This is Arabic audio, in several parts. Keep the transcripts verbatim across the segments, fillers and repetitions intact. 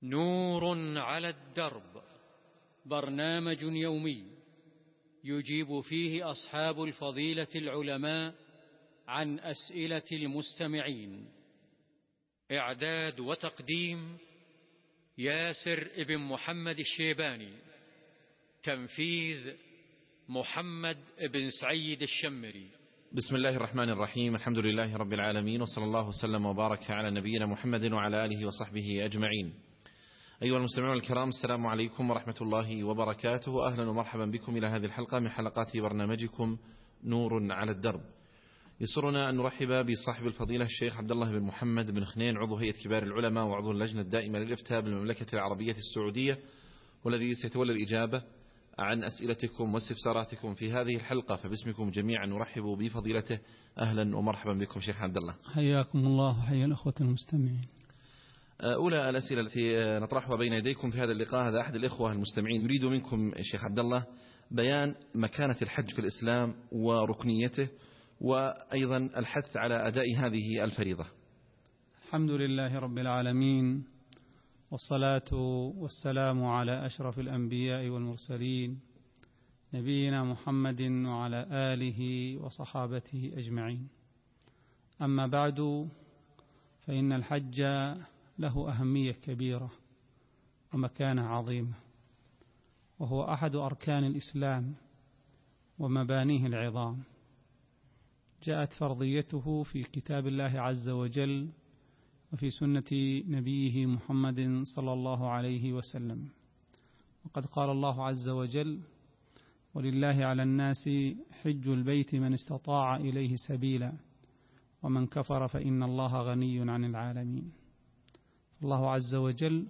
نور على الدرب، برنامج يومي يجيب فيه أصحاب الفضيلة العلماء عن أسئلة المستمعين. إعداد وتقديم ياسر ابن محمد الشيباني. تنفيذ محمد بن سعيد الشمري. بسم الله الرحمن الرحيم. الحمد لله رب العالمين، وصلى الله وسلم وبارك على نبينا محمد وعلى آله وصحبه أجمعين. أيها المستمعون الكرام، السلام عليكم ورحمة الله وبركاته. أهلا ومرحبا بكم إلى هذه الحلقة من حلقات برنامجكم نور على الدرب. يسرنا أن نرحب بصاحب الفضيلة الشيخ عبد الله بن محمد بن خنين، عضو هيئة كبار العلماء وعضو اللجنة الدائمة للإفتاء بالمملكة العربية السعودية، والذي سيتولى الإجابة عن أسئلتكم واستفساراتكم في هذه الحلقة. فباسمكم جميعا نرحب بفضيلته. أهلا ومرحبا بكم شيخ عبد الله. حياكم الله وحيا الأخوة المستمعين. أولى الأسئلة التي نطرحها بين يديكم في هذا اللقاء، هذا أحد الإخوة المستمعين يريد منكم شيخ عبد الله بيان مكانة الحج في الإسلام وركنيته، وأيضا الحث على أداء هذه الفريضة. الحمد لله رب العالمين، والصلاة والسلام على أشرف الأنبياء والمرسلين، نبينا محمد وعلى آله وصحابته أجمعين. أما بعد، فإن الحج له أهمية كبيرة ومكانة عظيمة، وهو أحد أركان الإسلام ومبانيه العظام. جاءت فرضيته في كتاب الله عز وجل وفي سنة نبيه محمد صلى الله عليه وسلم. وقد قال الله عز وجل: ولله على الناس حج البيت من استطاع إليه سبيلا ومن كفر فإن الله غني عن العالمين. الله عز وجل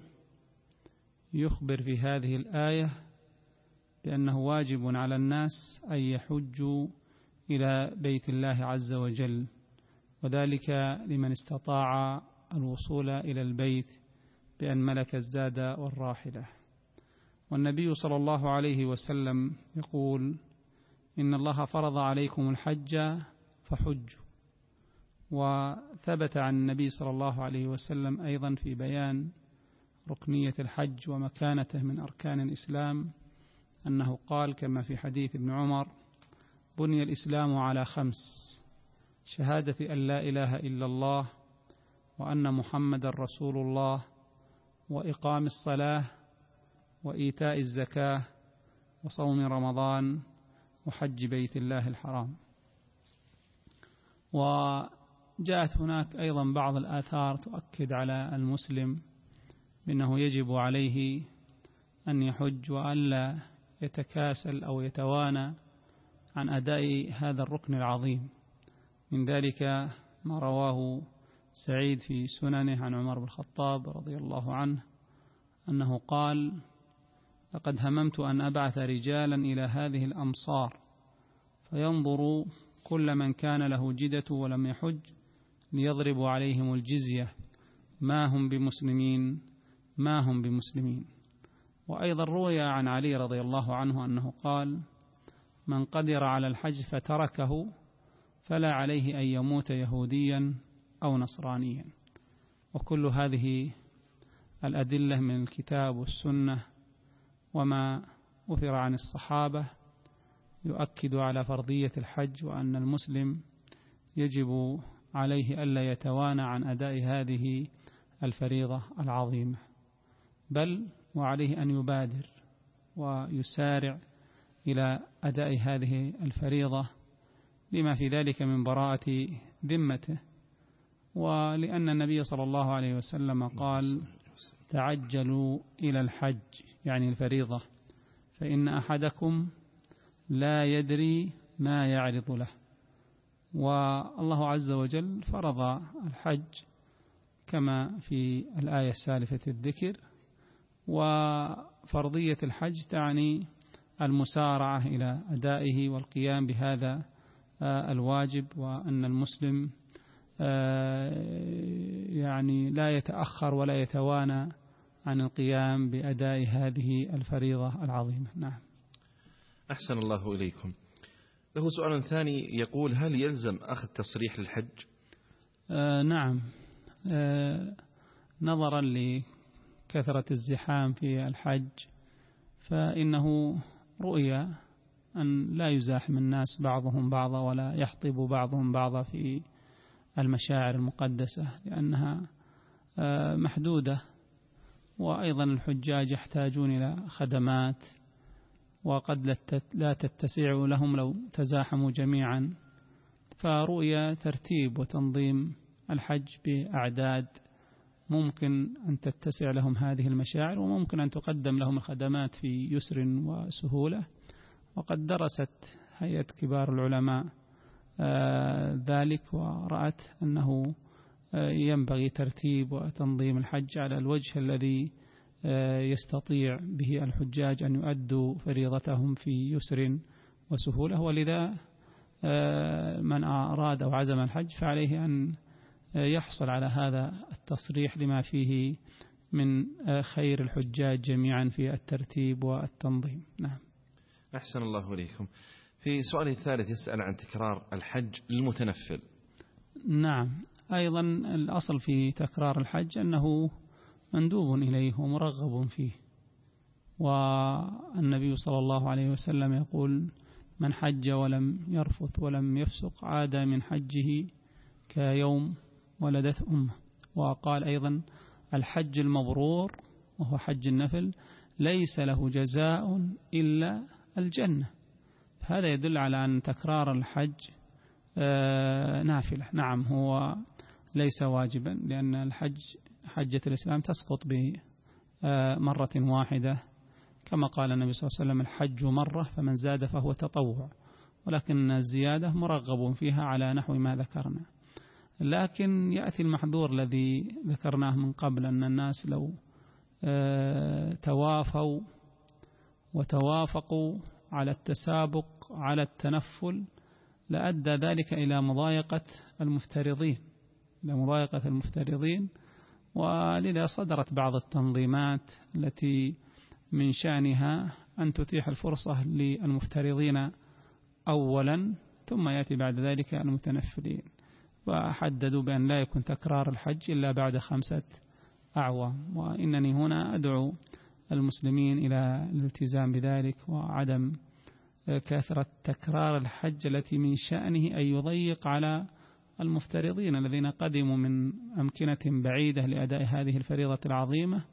يخبر في هذه الآية بأنه واجب على الناس أن يحجوا إلى بيت الله عز وجل، وذلك لمن استطاع الوصول إلى البيت بأن ملك الزاد والراحلة. والنبي صلى الله عليه وسلم يقول: إن الله فرض عليكم الحج فحجوا. وثبت عن النبي صلى الله عليه وسلم أيضا في بيان ركنية الحج ومكانته من أركان الإسلام أنه قال كما في حديث ابن عمر: بني الإسلام على خمس: شهادة أن لا إله إلا الله وأن محمد رسول الله، وإقام الصلاة، وإيتاء الزكاة، وصوم رمضان، وحج بيت الله الحرام. وجاءت هناك أيضا بعض الآثار تؤكد على المسلم بأنه يجب عليه أن يحج وألا يتكاسل أو يتوانى عن أداء هذا الركن العظيم. من ذلك ما رواه سعيد في سننه عن عمر بن الخطاب رضي الله عنه أنه قال: لقد هممت أن أبعث رجالا إلى هذه الأمصار فينظروا كل من كان له جدة ولم يحج ليضربوا عليهم الجزية، ما هم بمسلمين ما هم بمسلمين. وأيضا روي عن علي رضي الله عنه أنه قال: من قدر على الحج فتركه فلا عليه أن يموت يهوديا أو نصرانيا. وكل هذه الأدلة من الكتاب والسنة وما أثر عن الصحابة يؤكد على فرضية الحج، وأن المسلم يجب عليه ألا يتوانى عن أداء هذه الفريضة العظيمة، بل وعليه أن يبادر ويسارع إلى أداء هذه الفريضة لما في ذلك من براءة ذمته، ولأن النبي صلى الله عليه وسلم قال: تعجلوا إلى الحج، يعني الفريضة، فإن أحدكم لا يدري ما يعرض له. والله عز وجل فرض الحج كما في الآية السالفة الذكر، وفرضية الحج تعني المسارعة إلى أدائه والقيام بهذا الواجب، وأن المسلم يعني لا يتأخر ولا يتوانى عن القيام بأداء هذه الفريضة العظيمة. نعم. أحسن الله إليكم. له سؤال ثاني يقول: هل يلزم أخذ تصريح للحج؟ آه نعم. آه نظرا كثرة الزحام في الحج فإنه رؤيا أن لا يزاحم الناس بعضهم بعضا ولا يحطب بعضهم بعضا في المشاعر المقدسة لأنها محدودة، وأيضا الحجاج يحتاجون إلى خدمات وقد لا تتسع لهم لو تزاحموا جميعا، فرؤيا ترتيب وتنظيم الحج بأعداد ممكن أن تتسع لهم هذه المشاعر وممكن أن تقدم لهم الخدمات في يسر وسهولة. وقد درست هيئة كبار العلماء ذلك ورأت أنه ينبغي ترتيب وتنظيم الحج على الوجه الذي يستطيع به الحجاج أن يؤدوا فريضتهم في يسر وسهولة. ولذا من أراد أو عزم الحج فعليه أن يحصل على هذا التصريح لما فيه من خير الحجاج جميعا في الترتيب والتنظيم. نعم. أحسن الله إليكم. في سؤال الثالث يسأل عن تكرار الحج للمتنفل. نعم، أيضا الأصل في تكرار الحج أنه مندوب إليه ومرغب فيه، والنبي صلى الله عليه وسلم يقول: من حج ولم يرفث ولم يفسق عاد من حجه كيوم ولدت أمه. وقال أيضا: الحج المبرور وهو حج النفل ليس له جزاء إلا الجنة. هذا يدل على أن تكرار الحج نافلة. نعم، هو ليس واجبا لأن الحج حجة الإسلام تسقط بمرة واحدة كما قال النبي صلى الله عليه وسلم: الحج مرة فمن زاد فهو تطوع، ولكن الزيادة مرغب فيها على نحو ما ذكرنا. لكن يأتي المحظور الذي ذكرناه من قبل أن الناس لو توافوا وتوافقوا على التسابق على التنفل لأدى ذلك إلى مضايقة المفترضين إلى مضايقة المفترضين ولذا صدرت بعض التنظيمات التي من شأنها أن تتيح الفرصة للمفترضين أولا ثم يأتي بعد ذلك المتنفلين، وحددوا بأن لا يكون تكرار الحج إلا بعد خمسة أعوام. وإنني هنا أدعو المسلمين إلى الالتزام بذلك وعدم كثرة تكرار الحج التي من شأنه أن يضيق على المفترضين الذين قدموا من أمكنة بعيدة لأداء هذه الفريضة العظيمة.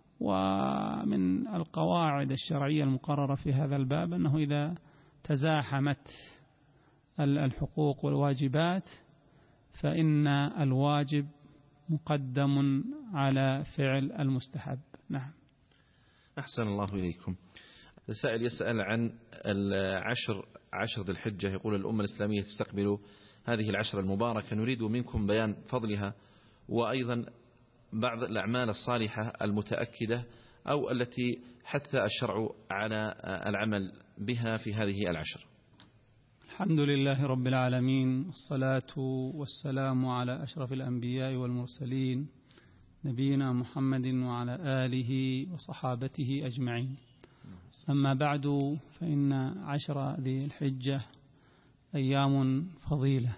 ومن القواعد الشرعية المقررة في هذا الباب أنه إذا تزاحمت الحقوق والواجبات فإن الواجب مقدم على فعل المستحب. نعم. أحسن الله إليكم. السائل يسأل عن العشر عشر ذي الحجة، يقول: الأمة الإسلامية تستقبل هذه العشر المباركة، نريد منكم بيان فضلها وأيضا بعض الأعمال الصالحة المتأكدة أو التي حث الشرع على العمل بها في هذه العشر. الحمد لله رب العالمين، والصلاة والسلام على أشرف الأنبياء والمرسلين نبينا محمد وعلى آله وصحابته أجمعين. أما بعد، فإن عشر ذي الحجة أيام فضيلة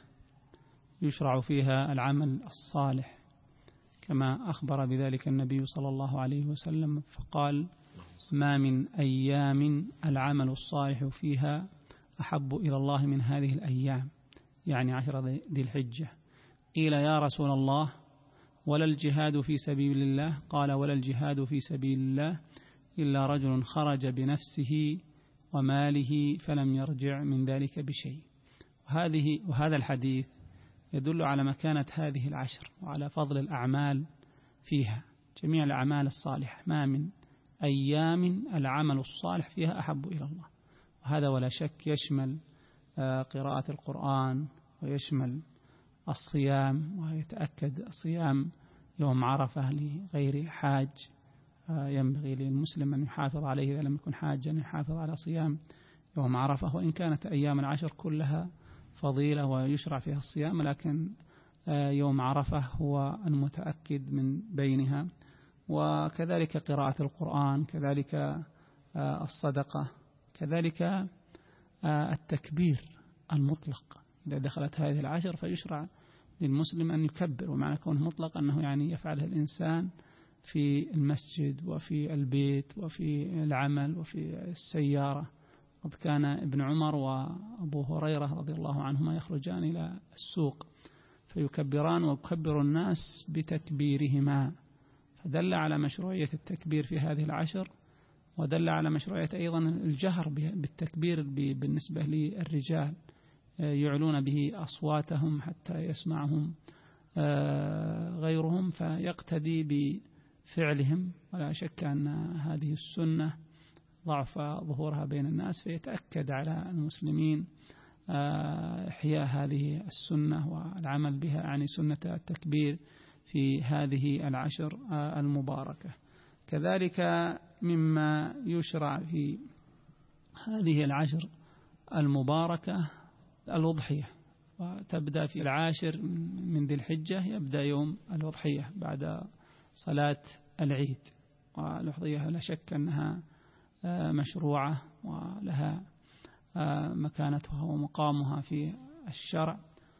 يشرع فيها العمل الصالح كما أخبر بذلك النبي صلى الله عليه وسلم فقال: ما من أيام العمل الصالح فيها أحب إلى الله من هذه الأيام، يعني عشر ذي الحجة. قيل: يا رسول الله ولا الجهاد في سبيل الله؟ قال: ولا الجهاد في سبيل الله إلا رجل خرج بنفسه وماله فلم يرجع من ذلك بشيء. وهذه وهذا الحديث يدل على مكانة هذه العشر وعلى فضل الأعمال فيها، جميع الأعمال الصالحة. ما من أيام العمل الصالح فيها أحب إلى الله، وهذا ولا شك يشمل قراءة القرآن ويشمل الصيام، ويتأكد صيام يوم عرفة لغير حاج، ينبغي للمسلم أن يحافظ عليه إذا لم يكن حاجا، أن يحافظ على صيام يوم عرفة. وإن كانت أيام العشر كلها فضيلة ويشرع فيها الصيام، لكن يوم عرفة هو المتأكد من بينها. وكذلك قراءة القرآن، كذلك الصدقة، كذلك التكبير المطلق. إذا دخلت هذه العشر فيشرع للمسلم أن يكبر، ومعنى كونه مطلق أنه يعني يفعله الإنسان في المسجد وفي البيت وفي العمل وفي السيارة. قد كان ابن عمر وأبو هريرة رضي الله عنهما يخرجان إلى السوق فيكبران ويكبر الناس بتكبيرهما، فدل على مشروعية التكبير في هذه العشر، ودل على مشروعية أيضا الجهر بالتكبير بالنسبة للرجال، يعلون به أصواتهم حتى يسمعهم غيرهم فيقتدي بفعلهم. ولا شك أن هذه السنة ضعف ظهورها بين الناس، فيتأكد على المسلمين إحياء هذه السنة والعمل بها، يعني سنة التكبير في هذه العشر المباركة. كذلك مما يشرع في هذه العشر المباركة الأضحية، وتبدأ في العاشر من ذي الحجة، يبدأ يوم الأضحية بعد صلاة العيد. والأضحية لا شك أنها مشروعة ولها مكانتها ومقامها في الشرع.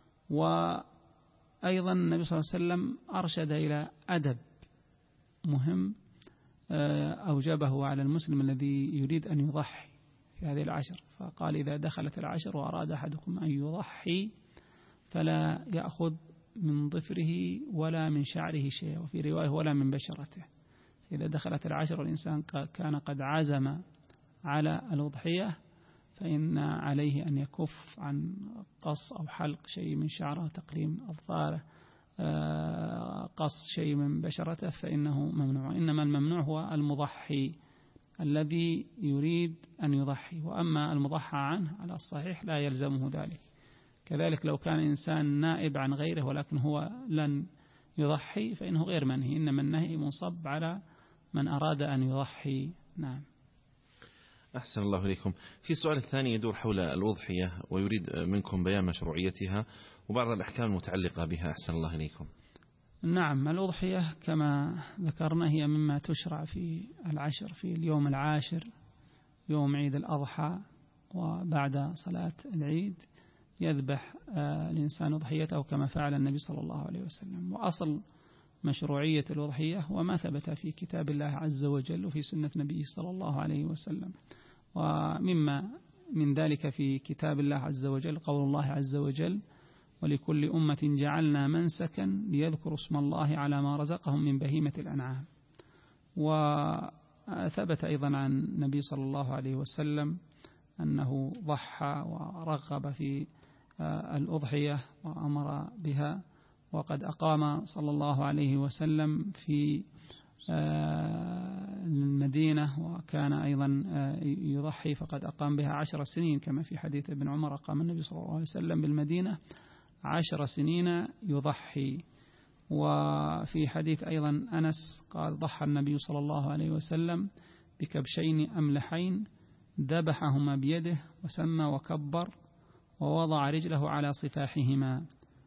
وأيضا النبي صلى الله عليه وسلم أرشد إلى أدب مهم أوجبه على المسلم الذي يريد أن يضحي في هذه العشر، فقال: إذا دخلت العشر وأراد أحدكم أن يضحي فلا يأخذ من ظفره ولا من شعره شيء، وفي رواية ولا من بشرته. إذا دخلت العشر والإنسان كان قد عزم على الأضحية فإن عليه أن يكف عن قص أو حلق شيء من شعره، تقليم أظفاره، قص شيء من بشرته، فإنه ممنوع. إنما الممنوع هو المضحي الذي يريد أن يضحي، وأما المضحى عنه على الصحيح لا يلزمه ذلك. كذلك لو كان إنسان نائب عن غيره ولكن هو لن يضحي فإنه غير منهي، إنما النهي منصب على من أراد أن يضحي. نعم. أحسن الله إليكم. في سؤال الثاني يدور حول الأضحية ويريد منكم بيان مشروعيتها وبعض الأحكام المتعلقة بها. أحسن الله إليكم. نعم، الأضحية كما ذكرنا هي مما تشرع في العشر، في اليوم العاشر يوم عيد الأضحى، وبعد صلاة العيد يذبح الإنسان أضحيته كما فعل النبي صلى الله عليه وسلم. وأصل مشروعية الأضحية وما ثبت في كتاب الله عز وجل وفي سنة نبيه صلى الله عليه وسلم. ومما من ذلك في كتاب الله عز وجل قول الله عز وجل: ولكل أمة جعلنا منسكا ليذكروا اسم الله على ما رزقهم من بهيمة الأنعام. وثبت أيضا عن النبي صلى الله عليه وسلم أنه ضحى ورغب في الأضحية وأمر بها، وقد أقام صلى الله عليه وسلم في المدينة وكان أيضا يضحي، فقد أقام بها عشر سنين كما في حديث ابن عمر: أقام النبي صلى الله عليه وسلم بالمدينة عشر سنين يضحي. وفي حديث أيضا أنس قال: ضحى النبي صلى الله عليه وسلم بكبشين أملحين ذبحهما بيده وسمى وكبر ووضع رجله على صفاحهما.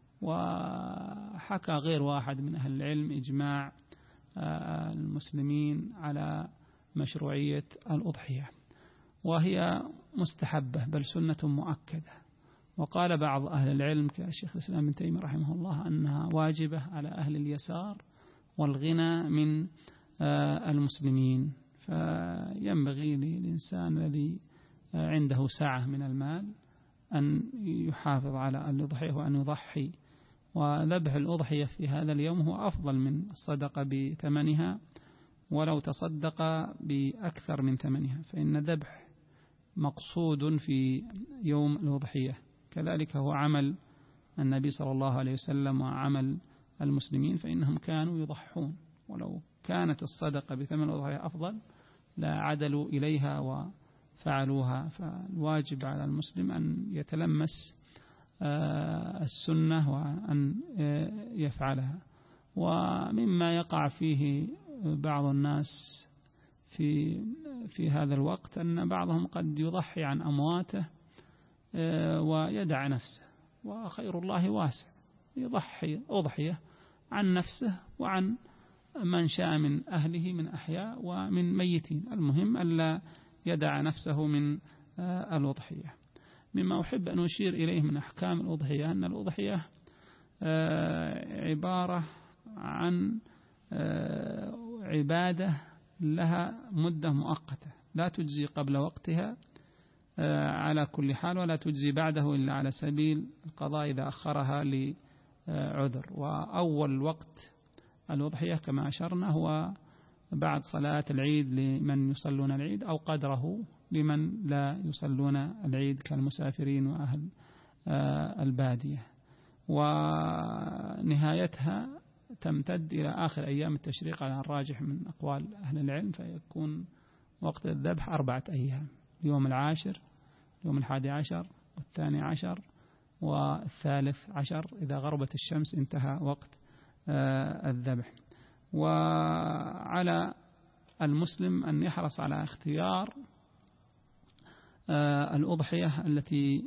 وحكى غير واحد من أهل العلم إجماع المسلمين على مشروعية الأضحية، وهي مستحبة بل سنة مؤكدة. وقال بعض أهل العلم كالشيخ الإسلام ابن تيمية رحمه الله أنها واجبة على أهل اليسار والغنى من المسلمين، فينبغي للإنسان الذي عنده سعة من المال أن يحافظ على الأضحية وأن يضحي. وذبح الأضحية في هذا اليوم هو أفضل من الصدقة بثمنها ولو تصدق بأكثر من ثمنها، فإن ذبح مقصود في يوم الأضحية. كذلك هو عمل النبي صلى الله عليه وسلم وعمل المسلمين، فإنهم كانوا يضحون، ولو كانت الصدقة بثمن الأضحية أفضل لا عدلوا إليها وفعلوها. فالواجب على المسلم أن يتلمس السنة وأن يفعلها. ومما يقع فيه بعض الناس في في هذا الوقت أن بعضهم قد يضحي عن أمواته ويدع نفسه، وخير الله واسع، يضحي أضحية عن نفسه وعن من شاء من أهله من أحياء ومن ميتين، المهم ألا يدع نفسه من الأضحية. مما أحب أن أشير إليه من أحكام الأضحية أن الأضحية عبارة عن عبادة لها مدة مؤقتة لا تجزي قبل وقتها على كل حال، ولا تجزي بعده إلا على سبيل القضاء إذا أخرها لعذر. وأول وقت الأضحية كما أشرنا هو بعد صلاة العيد لمن يصلون العيد، أو قدره لمن لا يصلون العيد كالمسافرين وأهل البادية. ونهايتها تمتد إلى آخر أيام التشريق على الراجح من أقوال أهل العلم، فيكون وقت الذبح أربعة أيام: يوم العاشر، يوم الحادي عشر، والثاني عشر، والثالث عشر. إذا غربت الشمس انتهى وقت الذبح. وعلى المسلم أن يحرص على اختيار الأضحية التي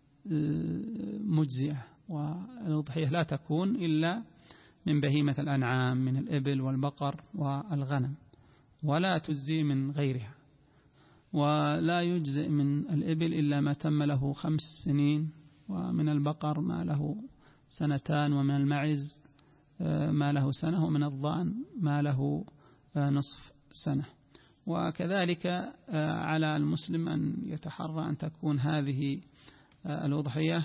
مجزئة، والأضحية لا تكون إلا من بهيمة الأنعام من الإبل والبقر والغنم، ولا تجزي من غيرها. ولا يجزئ من الإبل إلا ما تم له خمس سنين، ومن البقر ما له سنتان، ومن المعز ما له سنة، ومن الضأن ما له نصف سنة. وكذلك على المسلم أن يتحرى أن تكون هذه الأضحية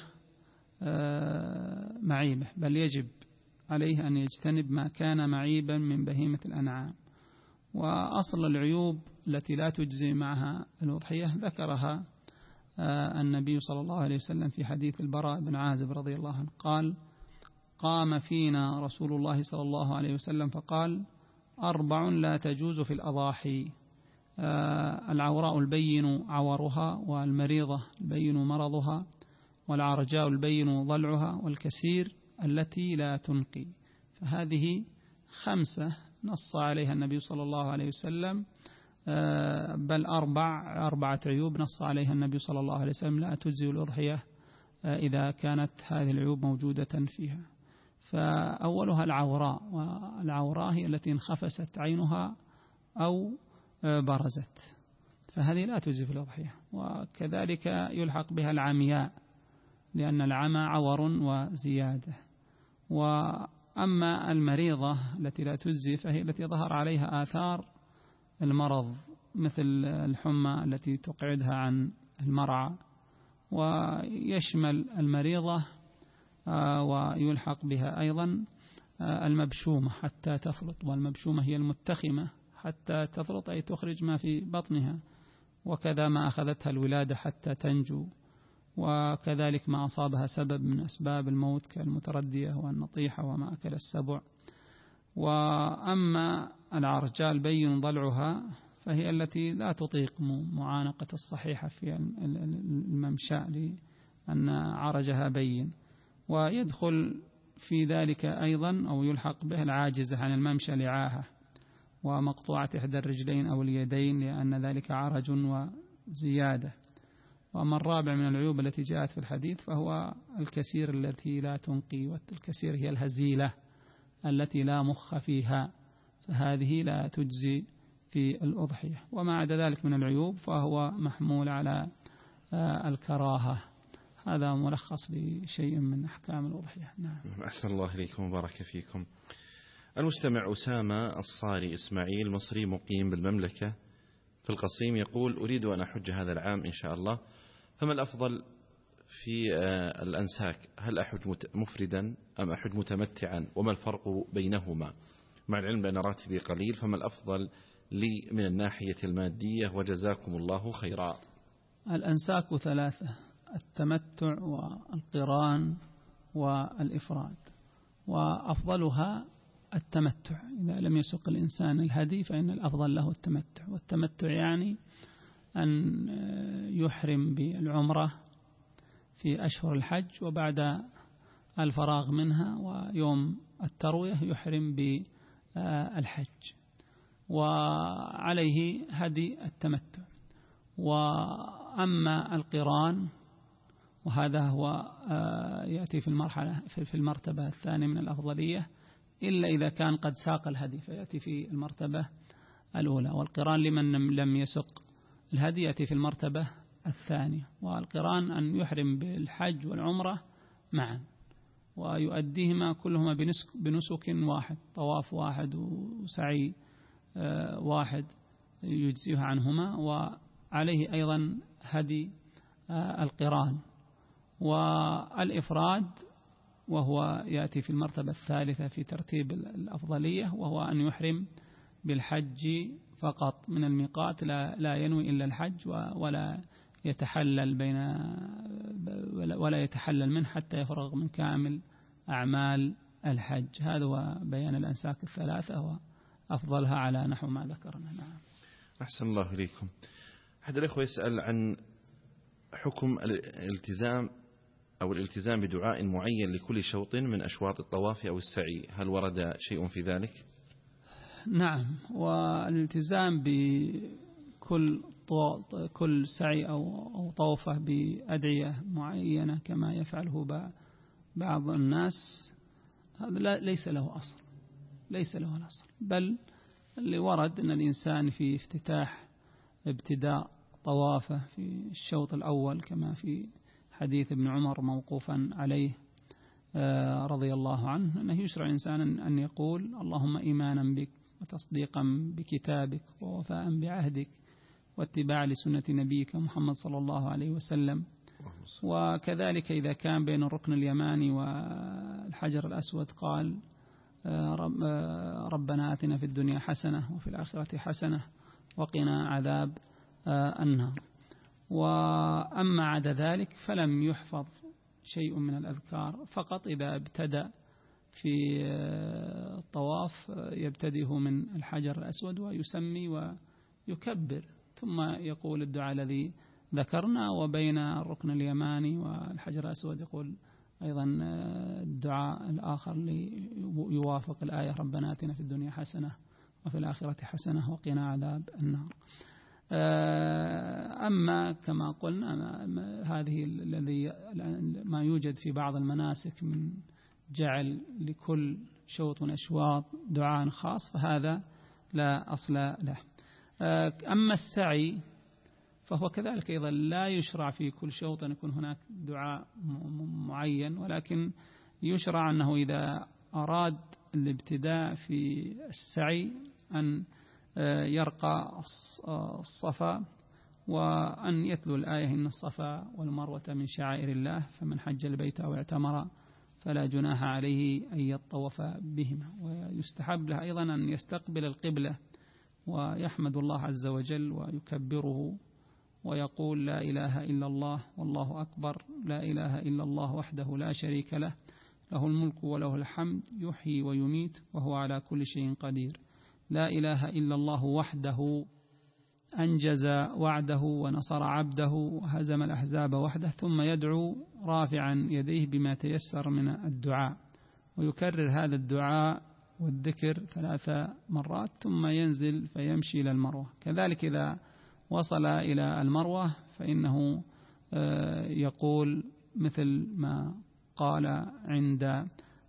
معيبة، بل يجب عليه أن يجتنب ما كان معيبا من بهيمة الأنعام. وأصل العيوب التي لا تجزي معها الأضحية ذكرها النبي صلى الله عليه وسلم في حديث البراء بن عازب رضي الله عنه قال: قام فينا رسول الله صلى الله عليه وسلم فقال: أربع لا تجوز في الأضاحي: العوراء البين عورها، والمريضة البين مرضها، والعرجاء البين ضلعها، والكسير التي لا تنقي. فهذه خمسة نص عليها النبي صلى الله عليه وسلم، بل أربع أربعة عيوب نص عليها النبي صلى الله عليه وسلم لا تجزي الأضحية إذا كانت هذه العيوب موجودة فيها. فأولها العوراء، والعوراء هي التي انخفست عينها أو برزت، فهذه لا تجزي في الأضحية. وكذلك يلحق بها العمياء، لأن العمى عور وزيادة. وأما المريضة التي لا تجزي فهي التي ظهر عليها آثار المرض، مثل الحمى التي تقعدها عن المرعى. ويشمل المريضة ويلحق بها أيضا المبشومة حتى تفرط، والمبشومة هي المتخمة حتى تفرط، أي تخرج ما في بطنها، وكذا ما أخذتها الولادة حتى تنجو، وكذلك ما أصابها سبب من أسباب الموت كالمتردية والنطيحة وما أكل السبع. وأما العرجاء البين ضلعها فهي التي لا تطيق معانقة الصحيحة في الممشى لأن عرجها بين. ويدخل في ذلك أيضا أو يلحق به العاجزة عن الممشى لعاهة، ومقطوعة إحدى الرجلين أو اليدين، لأن ذلك عرج وزيادة. وأما الرابع من العيوب التي جاءت في الحديث فهو الكسير التي لا تنقي، والكسير هي الهزيلة التي لا مخ فيها، فهذه لا تجزي في الأضحية. وما عدا ذلك من العيوب فهو محمول على الكراهة. هذا ملخص لشيء من أحكام الأضحية. نعم. أحسن الله إليكم وبارك فيكم. المستمع أسامة الصاري إسماعيل، مصري مقيم بالمملكة في القصيم، يقول: أريد أن أحج هذا العام إن شاء الله، فما الأفضل في الأنساك؟ هل أحج مفردا أم أحج متمتعا؟ وما الفرق بينهما؟ مع العلم بأن راتبي قليل، فما الأفضل لي من الناحية المادية؟ وجزاكم الله خيرا. الأنساك ثلاثة: التمتع والقران والإفراد، وأفضلها التمتع. إذا لم يسق الإنسان الهدي فإن الأفضل له التمتع. والتمتع يعني أن يحرم بالعمرة في أشهر الحج، وبعد الفراغ منها ويوم التروية يحرم بالحج، وعليه هدي التمتع. وأما القران وهذا هو يأتي في المرحلة في المرتبة الثانية من الأفضلية، إلا إذا كان قد ساق الهدي فيأتي في المرتبة الأولى. والقران لمن لم يسق الهدي يأتي في المرتبة الثانية. والقران أن يحرم بالحج والعمرة معا، ويؤديهما كلهما بنسك واحد، طواف واحد وسعي واحد يجزيه عنهما، وعليه أيضا هدي القران. والإفراد وهو يأتي في المرتبة الثالثة في ترتيب الأفضلية، وهو أن يحرم بالحج فقط من الميقات، لا, لا ينوي إلا الحج ولا يتحلل بين ولا يتحلل منه حتى يفرغ من كامل أعمال الحج. هذا هو بيان الأنساك الثلاثة وأفضلها على نحو ما ذكرنا. نعم. أحسن الله إليكم. أحد الأخوة يسأل عن حكم الالتزام أو الالتزام بدعاء معين لكل شوط من أشواط الطواف أو السعي، هل ورد شيء في ذلك؟ نعم، والالتزام بكل كل سعي أو طوفة بأدعية معينة كما يفعله بعض الناس هذا ليس له أصل، ليس له الأصل، بل اللي ورد أن الإنسان في افتتاح ابتداء طوافه في الشوط الأول كما في حديث ابن عمر موقوفا عليه رضي الله عنه، أنه يشرع إنسانا أن يقول اللهم إيمانا بك وتصديقا بكتابك ووفاء بعهدك واتباع لسنة نبيك محمد صلى الله عليه وسلم. وكذلك إذا كان بين الركن اليماني والحجر الأسود قال ربنا آتنا في الدنيا حسنة وفي الآخرة حسنة وقنا عذاب النار. وأما عدا ذلك فلم يحفظ شيء من الأذكار، فقط إذا ابتدأ في الطواف يبتدئه من الحجر الأسود ويسمي ويكبر، ثم يقول الدعاء الذي ذكرنا، وبين الركن اليماني والحجر الأسود يقول أيضا الدعاء الآخر ليوافق الآية ربنا آتنا في الدنيا حسنة وفي الآخرة حسنة وقنا عذاب النار. أما كما قلنا هذه الذي ما يوجد في بعض المناسك من جعل لكل شوط من أشواط دعاء خاص فهذا لا أصل له. أما السعي فهو كذلك أيضا لا يشرع في كل شوط أن يكون هناك دعاء معين، ولكن يشرع أنه إذا أراد الابتداء في السعي أن يرقى الصفا وأن يتلو الآية إن الصفا والمروة من شعائر الله فمن حج البيت أو اعتمر فلا جناح عليه أن يطوف بهما. ويستحب له أيضا أن يستقبل القبلة ويحمد الله عز وجل ويكبره ويقول لا إله إلا الله والله أكبر، لا إله إلا الله وحده لا شريك له له الملك وله الحمد يحيي ويميت وهو على كل شيء قدير، لا إله إلا الله وحده أنجز وعده ونصر عبده وهزم الأحزاب وحده، ثم يدعو رافعا يديه بما تيسر من الدعاء، ويكرر هذا الدعاء والذكر ثلاث مرات ثم ينزل فيمشي إلى المروة. كذلك إذا وصل إلى المروة فإنه يقول مثل ما قال عند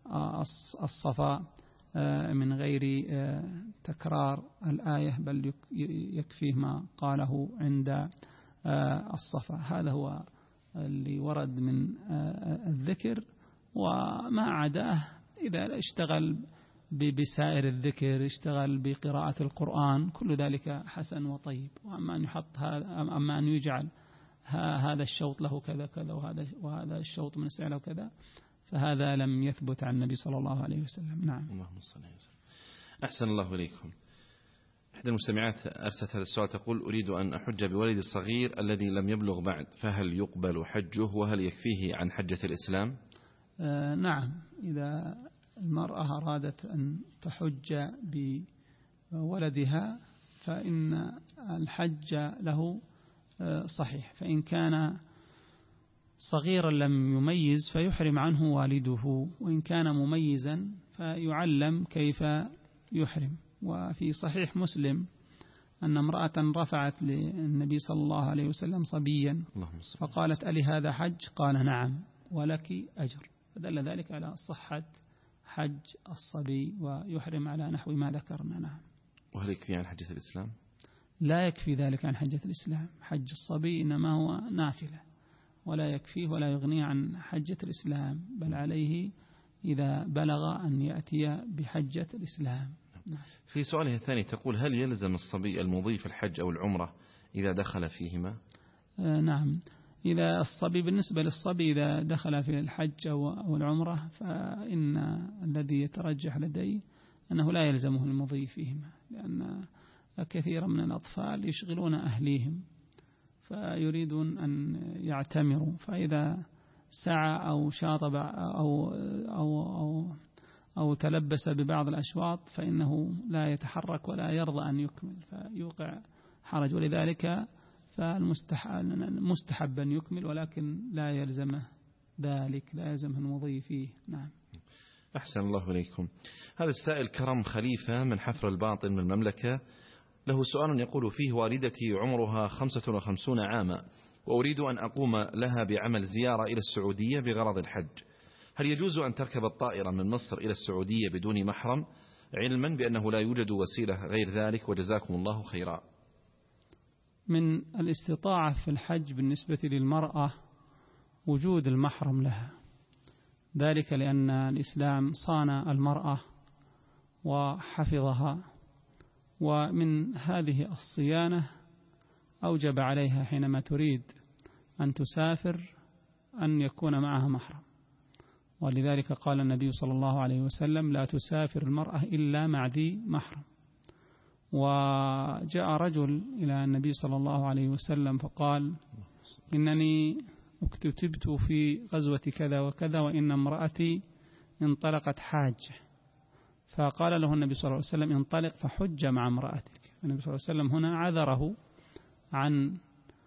الصفا من غير تكرار الآية، بل يكفيه ما قاله عند الصفا. هذا هو اللي ورد من الذكر، وما عداه إذا اشتغل بسائر الذكر اشتغل بقراءة القرآن كل ذلك حسن وطيب. وأما أن يحط هذا أما أن يجعل هذا الشوط له كذا كذا وهذا وهذا الشوط من السعي له كذا فهذا لم يثبت عن النبي صلى الله عليه وسلم. نعم. اللهم صل وسلم. أحسن الله إليكم. إحدى المستمعات أرسلت هذا السؤال تقول أريد أن أحج بولدي الصغير الذي لم يبلغ بعد، فهل يقبل حجه وهل يكفيه عن حجة الإسلام؟ آه نعم، إذا المرأة أرادت أن تحج بولدها فإن الحج له صحيح، فإن كان صغيرا لم يميز فيحرم عنه والده، وإن كان مميزا فيعلم كيف يحرم. وفي صحيح مسلم أن امرأة رفعت للنبي صلى الله عليه وسلم صبيا فقالت ألي هذا حج؟ قال نعم ولك أجر، فدل ذلك على صحة حج الصبي ويحرم على نحو ما ذكرنا. نعم. وهل يكفي عن حجة الإسلام؟ لا يكفي ذلك عن حجة الإسلام، حج الصبي إنما هو نافلة ولا يكفيه ولا يغني عن حجة الإسلام، بل عليه إذا بلغ أن يأتي بحجة الإسلام. في سؤالها الثاني تقول: هل يلزم الصبي المضي في الحج أو العمرة إذا دخل فيهما؟ آه نعم، إذا الصبي بالنسبة للصبي إذا دخل في الحج أو العمرة فإن الذي يترجح لدي أنه لا يلزمه المضي فيهما، لأن كثيرا من الأطفال يشغلون أهليهم فيريدون أن يعتمروا، فإذا سعى أو شاطب أو, أو, أو, أو تلبس ببعض الأشواط فإنه لا يتحرك ولا يرضى أن يكمل فيوقع حرج، ولذلك فالمستحب أن يكمل ولكن لا يلزمه ذلك، لا يلزمه المضي فيه. نعم. أحسن الله إليكم. هذا السائل كرم خليفة من حفر الباطن من المملكة له سؤال يقول فيه: والدتي عمرها خمسة وخمسون عاما وأريد أن أقوم لها بعمل زيارة إلى السعودية بغرض الحج، هل يجوز أن تركب الطائرة من مصر إلى السعودية بدون محرم، علما بأنه لا يوجد وسيلة غير ذلك، وجزاكم الله خيرا؟ من الاستطاعة في الحج بالنسبة للمرأة وجود المحرم لها، ذلك لأن الإسلام صان المرأة وحفظها، ومن هذه الصيانة أوجب عليها حينما تريد أن تسافر أن يكون معها محرم، ولذلك قال النبي صلى الله عليه وسلم: لا تسافر المرأة إلا مع ذي محرم. وجاء رجل إلى النبي صلى الله عليه وسلم فقال: إنني اكتتبت في غزوة كذا وكذا وإن امرأتي انطلقت حاجة، فقال له النبي صلى الله عليه وسلم: انطلق فحج مع امرأتك. النبي صلى الله عليه وسلم هنا عذره عن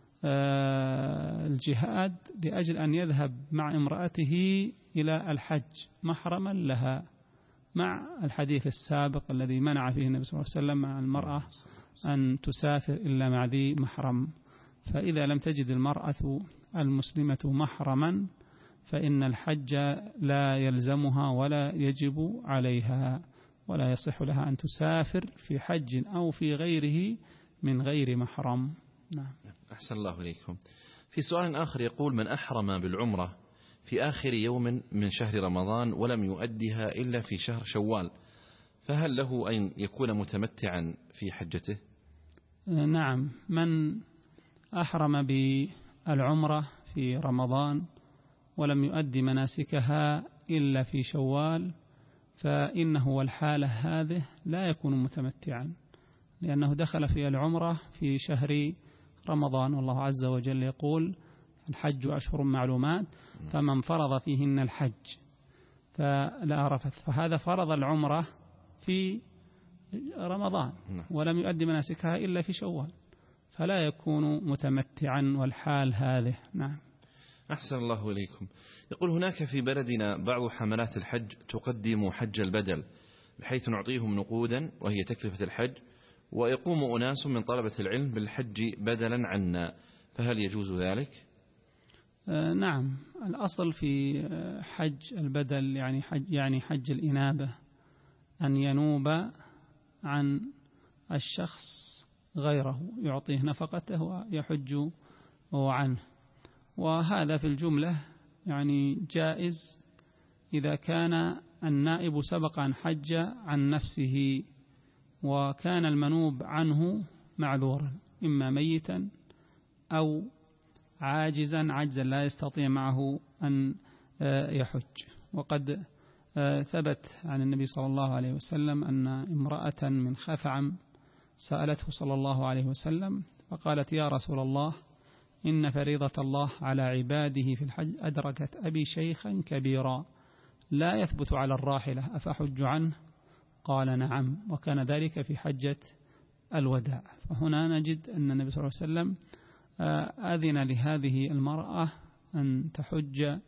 الجهاد لأجل أن يذهب مع امرأته إلى الحج محرما لها، مع الحديث السابق الذي منع فيه النبي صلى الله عليه وسلم مع المرأة أن تسافر إلا مع ذي محرم. فإذا لم تجد المرأة المسلمة محرما فإن الحج لا يلزمها ولا يجب عليها، ولا يصح لها أن تسافر في حج أو في غيره من غير محرم. نعم. أحسن الله إليكم. في سؤال آخر يقول: من أحرم بالعمرة في آخر يوم من شهر رمضان ولم يؤدها إلا في شهر شوال، فهل له أن يكون متمتعا في حجته؟ نعم، من أحرم بالعمرة في رمضان ولم يؤدي مناسكها إلا في شوال فإنه والحالة هذه لا يكون متمتعا، لأنه دخل في العمرة في شهر رمضان، والله عز وجل يقول: الحج أشهر معلومات فمن فرض فيهن الحج فلا رفث، فهذا فرض العمرة في رمضان ولم يؤدي مناسكها إلا في شوال، فلا يكون متمتعا والحال هذه. نعم. أحسن الله إليكم. يقول: هناك في بلدنا بعض حملات الحج تقدم حج البدل، بحيث نعطيهم نقودا وهي تكلفة الحج، ويقوم أناس من طلبة العلم بالحج بدلا عنا، فهل يجوز ذلك؟ آه نعم، الأصل في حج البدل يعني حج, يعني حج الإنابة أن ينوب عن الشخص غيره يعطيه نفقته ويحج عنه، وهذا في الجملة يعني جائز إذا كان النائب سبق أن حج عن نفسه وكان المنوب عنه معذورا، إما ميتا أو عاجزا عجزا لا يستطيع معه أن يحج. وقد ثبت عن النبي صلى الله عليه وسلم أن امرأة من خثعم سألته صلى الله عليه وسلم فقالت: يا رسول الله، إن فريضة الله على عباده في الحج أدركت أبي شيخا كبيرا لا يثبت على الراحلة أفحج عنه؟ قال: نعم. وكان ذلك في حجة الوداع. فهنا نجد أن النبي صلى الله عليه وسلم أذن لهذه المرأة أن تحج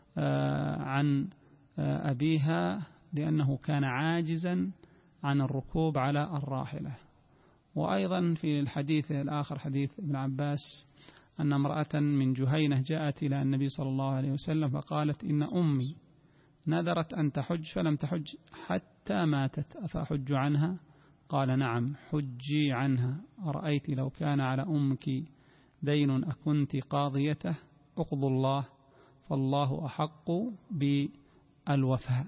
عن أبيها لأنه كان عاجزا عن الركوب على الراحلة. وأيضا في الحديث الآخر حديث ابن عباس أن امرأة من جهينة جاءت إلى النبي صلى الله عليه وسلم فقالت: إن أمي نذرت أن تحج فلم تحج حتى ماتت أفأحج عنها؟ قال: نعم، حجي عنها. أرأيت لو كان على أمك دين أكنت قاضيته؟ اقضوا الله فالله أحق بالوفاء.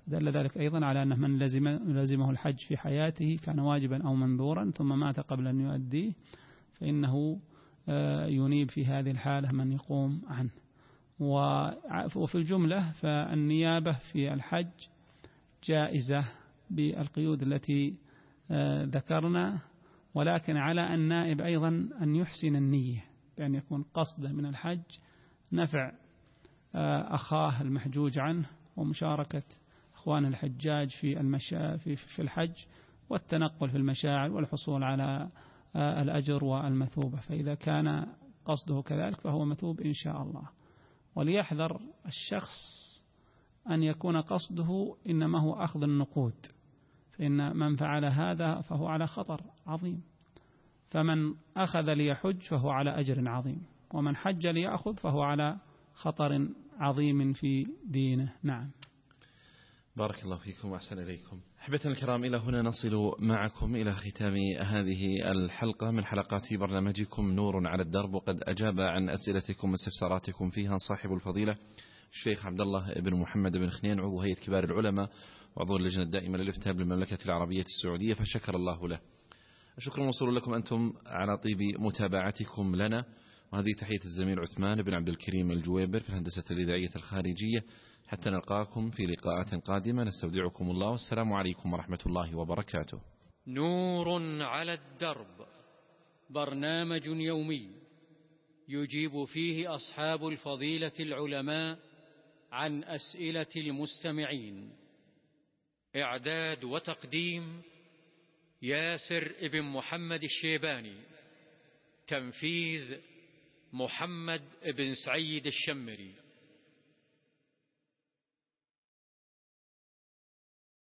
دل ذلك أيضا على أن من لزم لزمه الحج في حياته كان واجبا أو منذورا ثم مات قبل أن يؤديه فإنه ينيب في هذه الحالة من يقوم عنه. وفي الجملة فالنيابة في الحج جائزة بالقيود التي ذكرنا، ولكن على النائب أيضا أن يحسن النية بأن يكون قصده من الحج نفع أخاه المحجوج عنه ومشاركة أخوان الحجاج في المشا في في الحج والتنقل في المشاعر والحصول على الأجر والمثوبة، فإذا كان قصده كذلك فهو مثوب إن شاء الله. وليحذر الشخص أن يكون قصده إنما هو أخذ النقود، فإن من فعل هذا فهو على خطر عظيم، فمن أخذ ليحج فهو على أجر عظيم، ومن حج ليأخذ فهو على خطر عظيم في دينه. نعم. بارك الله فيكم وأحسن إليكم. أحبتنا الكرام، إلى هنا نصل معكم إلى ختام هذه الحلقة من حلقات برنامجكم نور على الدرب، وقد أجاب عن أسئلتكم واستفساراتكم فيها صاحب الفضيلة الشيخ عبد الله بن محمد بن خنين، عضو هيئة كبار العلماء وعضو اللجنة الدائمة للإفتاء بالمملكة العربية السعودية، فشكر الله له. الشكر موصول لكم أنتم على طيب متابعتكم لنا، وهذه تحية الزميل عثمان بن عبد الكريم الجويبر في الهندسة الإذاعية الخارجية. حتى نلقاكم في لقاءات قادمة، نستودعكم الله، والسلام عليكم ورحمة الله وبركاته. نور على الدرب، برنامج يومي يجيب فيه أصحاب الفضيلة العلماء عن أسئلة المستمعين. إعداد وتقديم ياسر ابن محمد الشيباني. تنفيذ محمد بن سعيد الشمري.